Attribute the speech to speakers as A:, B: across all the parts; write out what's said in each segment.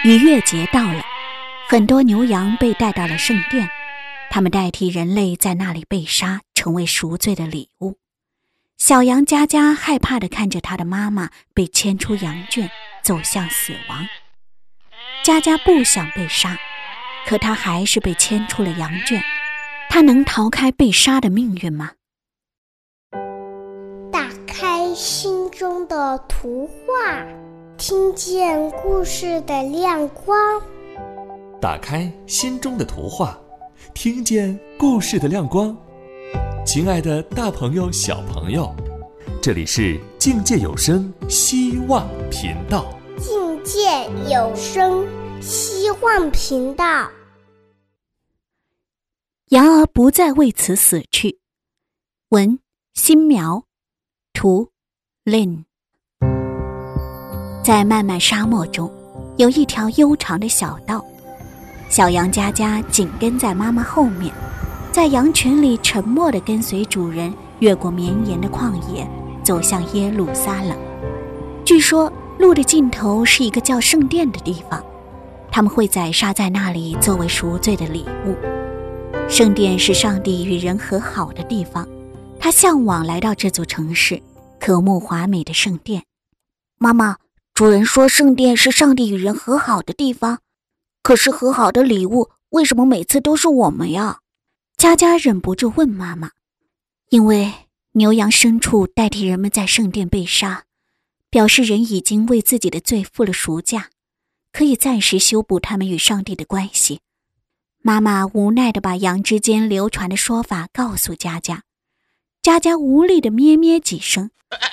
A: 逾越节到了，很多牛羊被带到了圣殿，他们代替人类在那里被杀，成为赎罪的礼物。小羊佳佳害怕地看着她的妈妈被牵出羊圈，走向死亡。佳佳不想被杀，可她还是被牵出了羊圈。她能逃开被杀的命运吗？
B: 打开心中的图画，听见故事的亮光。
C: 打开心中的图画，听见故事的亮光。亲爱的大朋友小朋友，这里是境界有声希望频道。
B: 境界有声希望频道。
A: 羊儿不再为此死去。文：新苗，图： Lin。 在漫漫沙漠中，有一条悠长的小道，小羊佳佳紧跟在妈妈后面，在羊群里沉默地跟随主人越过绵延的旷野，走向耶路撒冷。据说路的尽头是一个叫圣殿的地方，他们会宰杀在那里作为赎罪的礼物。圣殿是上帝与人和好的地方，他向往来到这座城市，渴慕华美的圣殿。妈妈，主人说圣殿是上帝与人和好的地方，可是和好的礼物为什么每次都是我们呀？佳佳忍不住问妈妈。因为牛羊牲畜代替人们在圣殿被杀，表示人已经为自己的罪付了赎价，可以暂时修补他们与上帝的关系。妈妈无奈地把羊之间流传的说法告诉佳佳，佳佳无力地咩咩几声。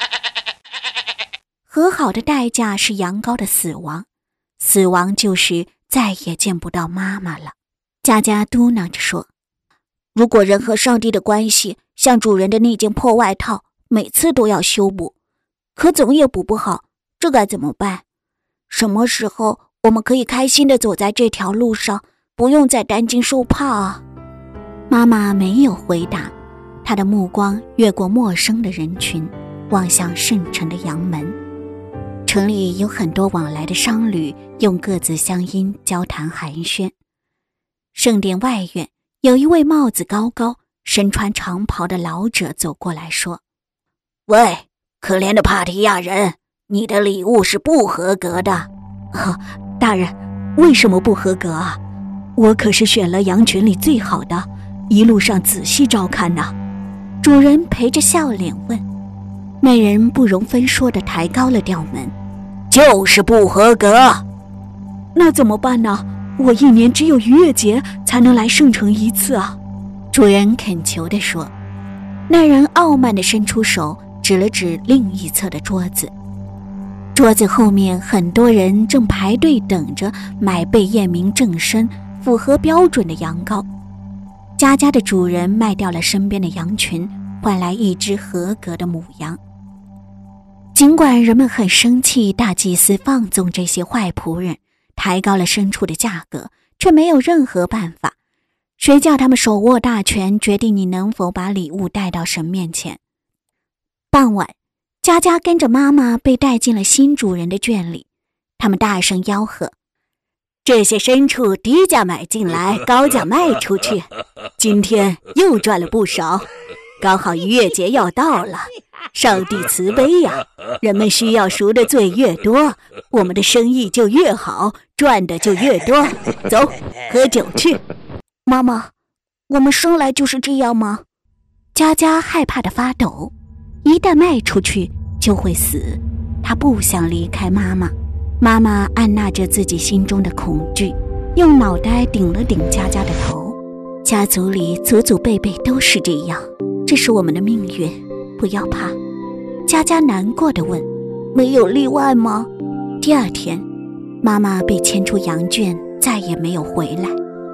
A: 和好的代价是羊羔的死亡，死亡就是再也见不到妈妈了。佳佳嘟囔着说，如果人和上帝的关系像主人的那件破外套，每次都要修补，可总也补不好，这该怎么办？什么时候我们可以开心地走在这条路上，不用再担惊受怕啊？妈妈没有回答，她的目光越过陌生的人群，望向圣城的阳门。城里有很多往来的商旅，用各自乡音交谈寒暄。圣殿外院有一位帽子高高、身穿长袍的老者走过来说，喂，可怜的帕提亚人，你的礼物是不合格的。大人，为什么不合格啊？我可是选了羊群里最好的，一路上仔细照看呢。主人陪着笑脸问。那人不容分说地抬高了调门，就是不合格。那怎么办呢？我一年只有逾越节才能来圣城一次啊！主人恳求地说。那人傲慢地伸出手，指了指另一侧的桌子。桌子后面很多人正排队等着买被验明正身、符合标准的羊羔。佳佳的主人卖掉了身边的羊群，换来一只合格的母羊。尽管人们很生气，大祭司放纵这些坏仆人，抬高了牲畜的价格，却没有任何办法。谁叫他们手握大权，决定你能否把礼物带到神面前？傍晚，佳佳跟着妈妈被带进了新主人的圈里，他们大声吆喝，这些牲畜低价买进来，高价卖出去，今天又赚了不少。刚好逾越节要到了，上帝慈悲呀，人们需要赎的罪越多，我们的生意就越好，赚的就越多。走，喝酒去。妈妈，我们生来就是这样吗？佳佳害怕地发抖，一旦卖出去就会死，她不想离开妈妈。妈妈按捺着自己心中的恐惧，用脑袋顶了顶佳佳的头。家族里祖祖辈辈都是这样，这是我们的命运，不要怕。佳佳难过地问，没有例外吗？第二天，妈妈被牵出羊圈，再也没有回来。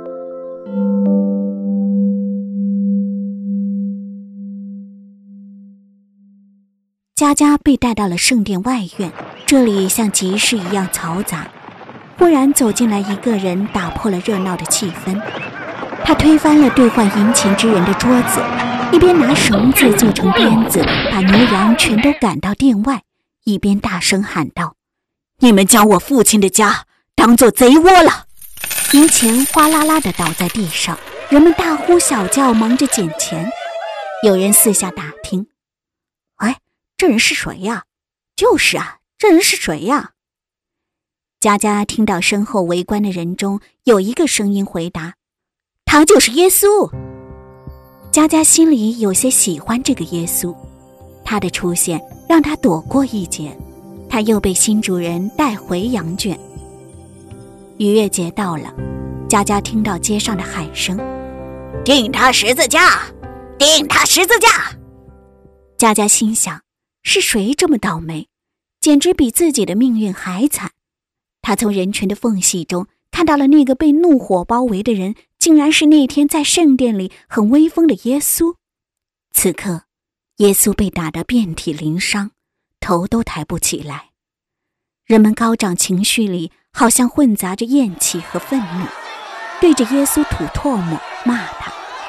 A: 佳佳被带到了圣殿外院，这里像集市一样嘈杂。忽然走进来一个人，打破了热闹的气氛。他推翻了兑换银钱之人的桌子，一边拿绳子做成鞭子，把牛羊全都赶到殿外，一边大声喊道：你们将我父亲的家当作贼窝了。银钱哗啦啦地倒在地上，人们大呼小叫，忙着捡钱。有人四下打听，哎，这人是谁呀？就是啊，这人是谁呀？佳佳听到身后围观的人中有一个声音回答，他就是耶稣。佳佳心里有些喜欢这个耶稣，他的出现让他躲过一劫，他又被新主人带回羊圈。逾越节到了，佳佳听到街上的喊声，钉他十字架，钉他十字架。佳佳心想，是谁这么倒霉，简直比自己的命运还惨。她从人群的缝隙中看到了那个被怒火包围的人，竟然是那天在圣殿里很威风的耶稣。此刻耶稣被打得遍体鳞伤，头都抬不起来。人们高涨情绪里好像混杂着厌弃和愤怒，对着耶稣吐唾沫骂他。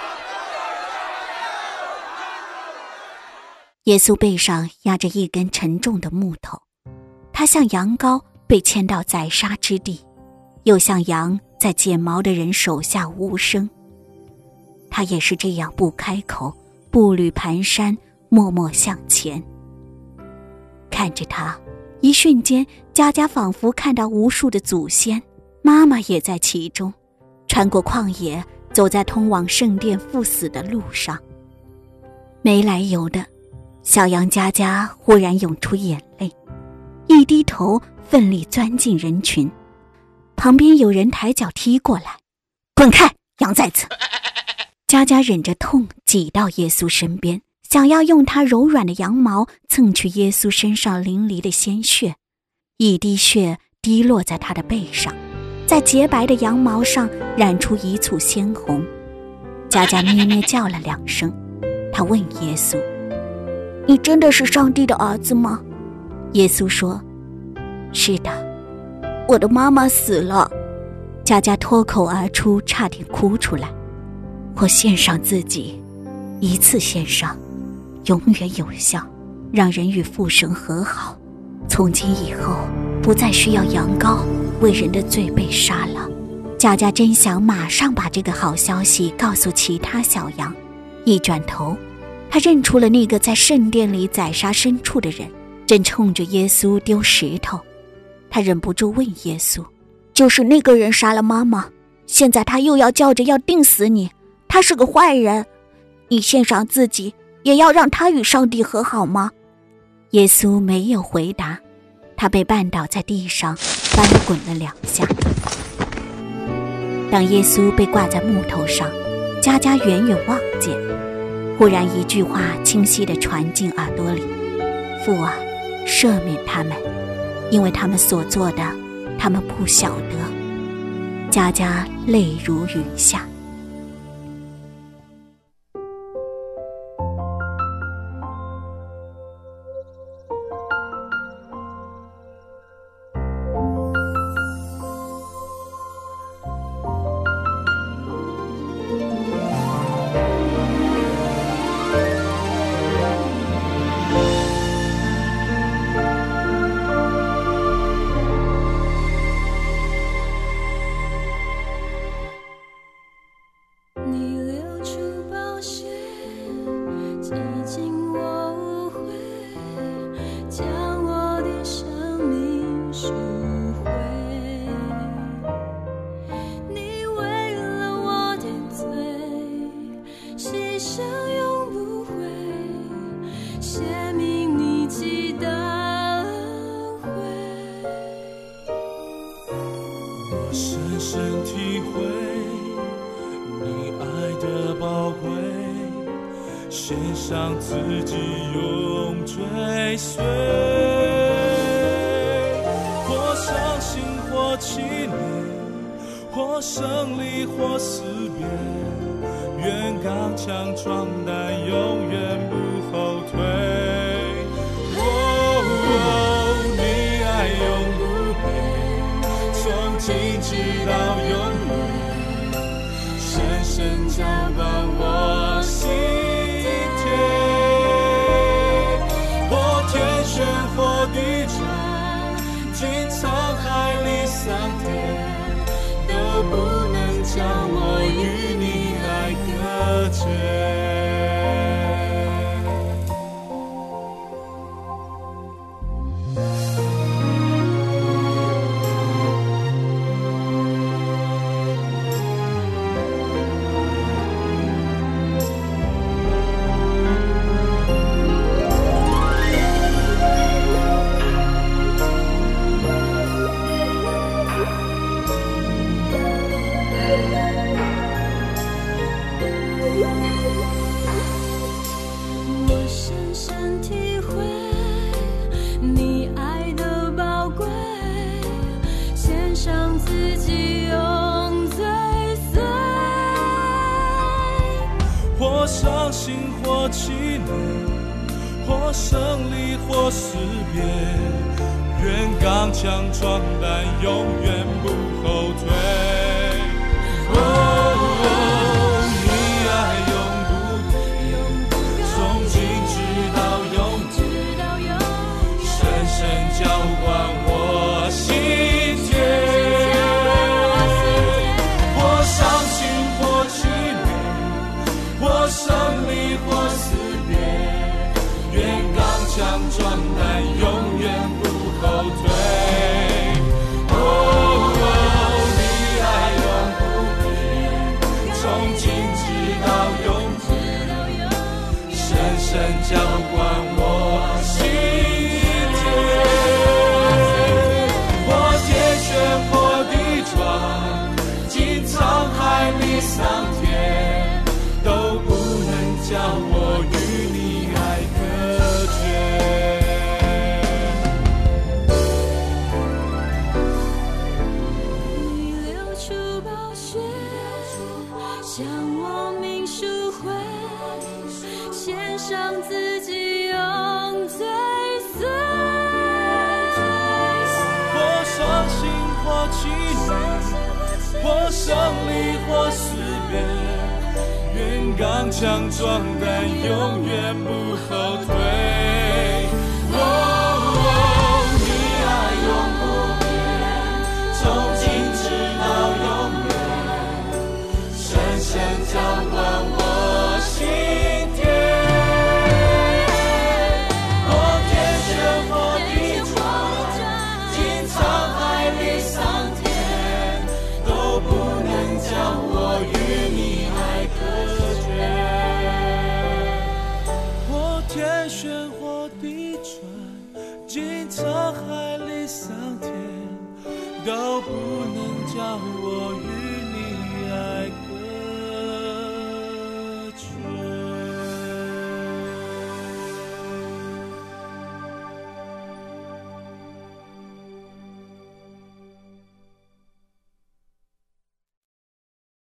A: 耶稣背上压着一根沉重的木头，他像羊羔被牵到宰杀之地，又像羊在剪毛的人手下无声。他也是这样不开口，步履蹒跚，默默向前。看着他，一瞬间佳佳仿佛看到无数的祖先，妈妈也在其中，穿过旷野，走在通往圣殿赴死的路上。没来由的，小羊佳佳忽然涌出眼泪，一低头奋力钻进人群。旁边有人抬脚踢过来，滚开，羊崽子！佳佳忍着痛挤到耶稣身边，想要用他柔软的羊毛蹭去耶稣身上淋漓的鲜血。一滴血滴落在他的背上，在洁白的羊毛上染出一簇鲜红。佳佳咩咩叫了2声，他问耶稣，你真的是上帝的儿子吗？耶稣说，是的。我的妈妈死了。佳佳脱口而出，差点哭出来。我献上自己，一次献上，永远有效，让人与父神和好。从今以后，不再需要羊羔为人的罪被杀了。佳佳真想马上把这个好消息告诉其他小羊。一转头，他认出了那个在圣殿里宰杀牲畜的人，正冲着耶稣丢石头。他忍不住问耶稣，就是那个人杀了妈妈，现在他又要叫着要钉死你，他是个坏人，你献上自己也要让他与上帝和好吗？耶稣没有回答，他被绊倒在地上，翻滚了2下。当耶稣被挂在木头上，佳佳远远望见，忽然一句话清晰地传进耳朵里，父啊，赦免他们，因为他们所做的，他们不晓得。佳佳泪如雨下。
D: 深深体会你爱的宝贵，献上自己永追随，或伤心或气馁，或胜利或死别，愿刚强壮胆，永远不后退。你爱永不变，从今直到永远，深深浇灌我心田。或天旋或地转，经沧海里桑田， 与你爱隔绝。
E: 我深深体会你爱的宝贵，献上自己永追随。
D: 或伤心或气馁，或胜利或失别，愿刚强壮胆，永远不后退。你爱永不从今直到永远，深深浇灌我心田。或伤心或气馁，或胜利或死别，愿刚强壮胆，永远不后退。你爱永不变，从今直到永远，深深浇灌我心田。或天旋或地转，经沧海里桑田，都不能将我与你爱隔绝。
E: 你流出宝血，向我命赎回，献上自己永追随。
D: 或伤心或气馁，或胜利或失别，愿刚强壮胆，永远不后退。你爱永不变，从今直到永远，深深浇灌我心田。或天旋或地转，经沧海里桑田，都不能将我与你爱隔绝。或天旋或地转，经沧海里桑田，都不能将我与